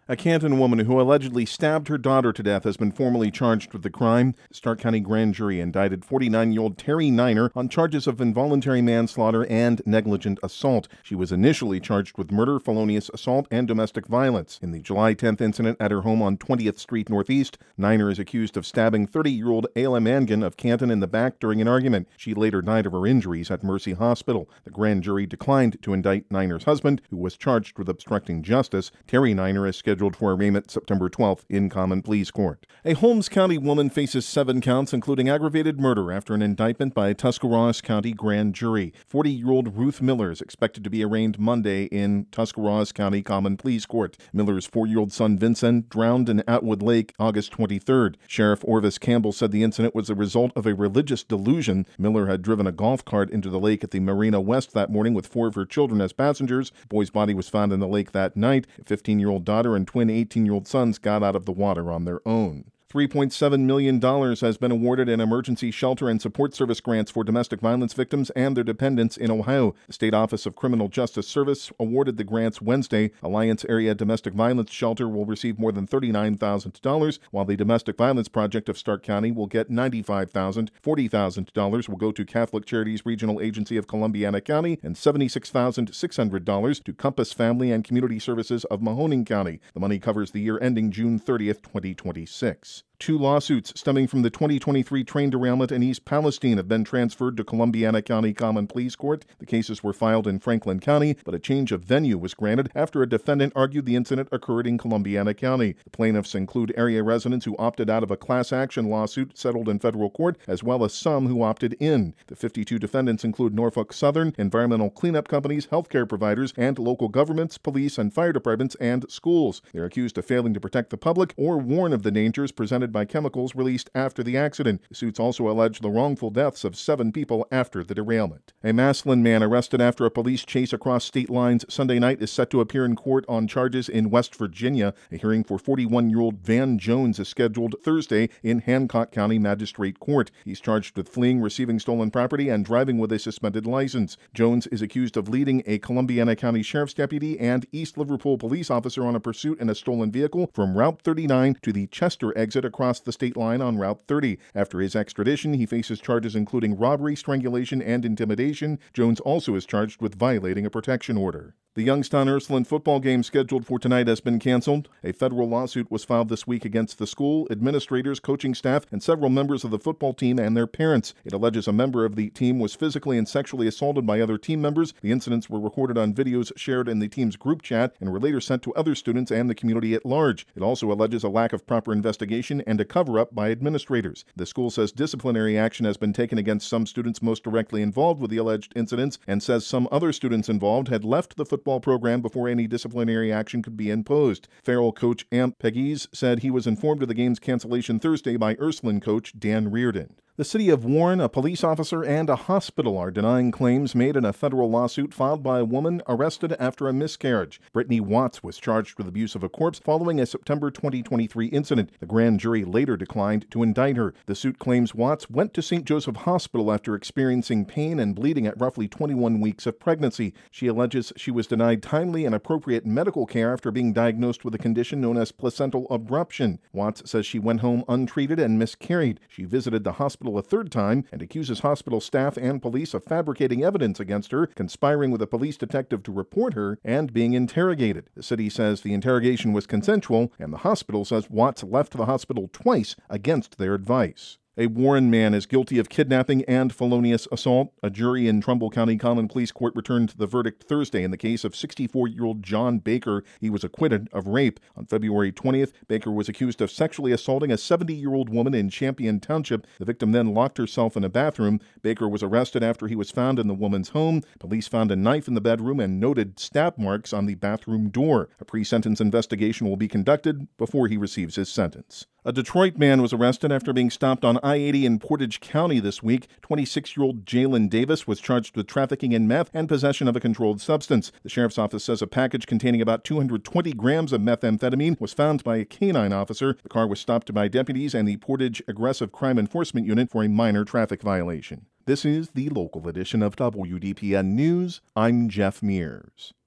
A Canton woman who allegedly stabbed her daughter to death has been formally charged with the crime. The Stark County grand jury indicted 49-year-old Terry Niner on charges of involuntary manslaughter and negligent assault. She was initially charged with murder, felonious assault, and domestic violence. In the July 10th incident at her home on 20th Street Northeast, Niner is accused of stabbing 30-year-old Ayla Mangan of Canton in the back during an argument. She later died of her injuries at Mercy Hospital. The grand jury declined to indict Niner's husband, who was charged with obstructing justice. Terry Niner is scheduled for arraignment September 12th in Common Pleas Court. A Holmes County woman faces 7 counts, including aggravated murder, after an indictment by a Tuscarawas County grand jury. 40-year-old Ruth Miller is expected to be arraigned Monday in Tuscarawas County Common Pleas Court. Miller's 4-year-old son Vincent drowned in Atwood Lake August 23rd. Sheriff Orvis Campbell said the incident was the result of a religious delusion. Miller had driven a golf cart into the lake at the Marina West that morning with 4 of her children as passengers. The boy's body was found in the lake that night. A 15-year-old daughter and twin 18-year-old sons got out of the water on their own. $3.7 million has been awarded in emergency shelter and support service grants for domestic violence victims and their dependents in Ohio. The State Office of Criminal Justice Service awarded the grants Wednesday. Alliance Area Domestic Violence Shelter will receive more than $39,000, while the Domestic Violence Project of Stark County will get $95,000. $40,000 will go to Catholic Charities Regional Agency of Columbiana County and $76,600 to Compass Family and Community Services of Mahoning County. The money covers the year ending June 30th, 2026. 2 lawsuits stemming from the 2023 train derailment in East Palestine have been transferred to Columbiana County Common Pleas Court. The cases were filed in Franklin County, but a change of venue was granted after a defendant argued the incident occurred in Columbiana County. The plaintiffs include area residents who opted out of a class action lawsuit settled in federal court, as well as some who opted in. The 52 defendants include Norfolk Southern, environmental cleanup companies, healthcare providers, and local governments, police and fire departments, and schools. They're accused of failing to protect the public or warn of the dangers presented by chemicals released after the accident. The suits also allege the wrongful deaths of 7 people after the derailment. A Massillon man arrested after a police chase across state lines Sunday night is set to appear in court on charges in West Virginia. A hearing for 41-year-old Van Jones is scheduled Thursday in Hancock County Magistrate Court. He's charged with fleeing, receiving stolen property, and driving with a suspended license. Jones is accused of leading a Columbiana County Sheriff's deputy and East Liverpool police officer on a pursuit in a stolen vehicle from Route 39 to the Chester exit across the state line on Route 30. After his extradition, he faces charges including robbery, strangulation, and intimidation. Jones also is charged with violating a protection order. The Youngstown-Ursuline football game scheduled for tonight has been canceled. A federal lawsuit was filed this week against the school, administrators, coaching staff, and several members of the football team and their parents. It alleges a member of the team was physically and sexually assaulted by other team members. The incidents were recorded on videos shared in the team's group chat and were later sent to other students and the community at large. It also alleges a lack of proper investigation and a cover-up by administrators. The school says disciplinary action has been taken against some students most directly involved with the alleged incidents and says some other students involved had left the football program before any disciplinary action could be imposed. Farrell coach Amp Pegues said he was informed of the game's cancellation Thursday by Ursuline coach Dan Reardon. The city of Warren, a police officer, and a hospital are denying claims made in a federal lawsuit filed by a woman arrested after a miscarriage. Brittany Watts was charged with abuse of a corpse following a September 2023 incident. The grand jury later declined to indict her. The suit claims Watts went to St. Joseph Hospital after experiencing pain and bleeding at roughly 21 weeks of pregnancy. She alleges she was denied timely and appropriate medical care after being diagnosed with a condition known as placental abruption. Watts says she went home untreated and miscarried. She visited the hospital a 3rd time and accuses hospital staff and police of fabricating evidence against her, conspiring with a police detective to report her, and being interrogated. The city says the interrogation was consensual, and the hospital says Watts left the hospital twice against their advice. A Warren man is guilty of kidnapping and felonious assault. A jury in Trumbull County Common Pleas Court returned the verdict Thursday in the case of 64-year-old John Baker. He was acquitted of rape. On February 20th, Baker was accused of sexually assaulting a 70-year-old woman in Champion Township. The victim then locked herself in a bathroom. Baker was arrested after he was found in the woman's home. Police found a knife in the bedroom and noted stab marks on the bathroom door. A pre-sentence investigation will be conducted before he receives his sentence. A Detroit man was arrested after being stopped on I-80 in Portage County this week. 26-year-old Jalen Davis was charged with trafficking in meth and possession of a controlled substance. The sheriff's office says a package containing about 220 grams of methamphetamine was found by a canine officer. The car was stopped by deputies and the Portage Aggressive Crime Enforcement Unit for a minor traffic violation. This is the local edition of WDPN News. I'm Jeff Mears.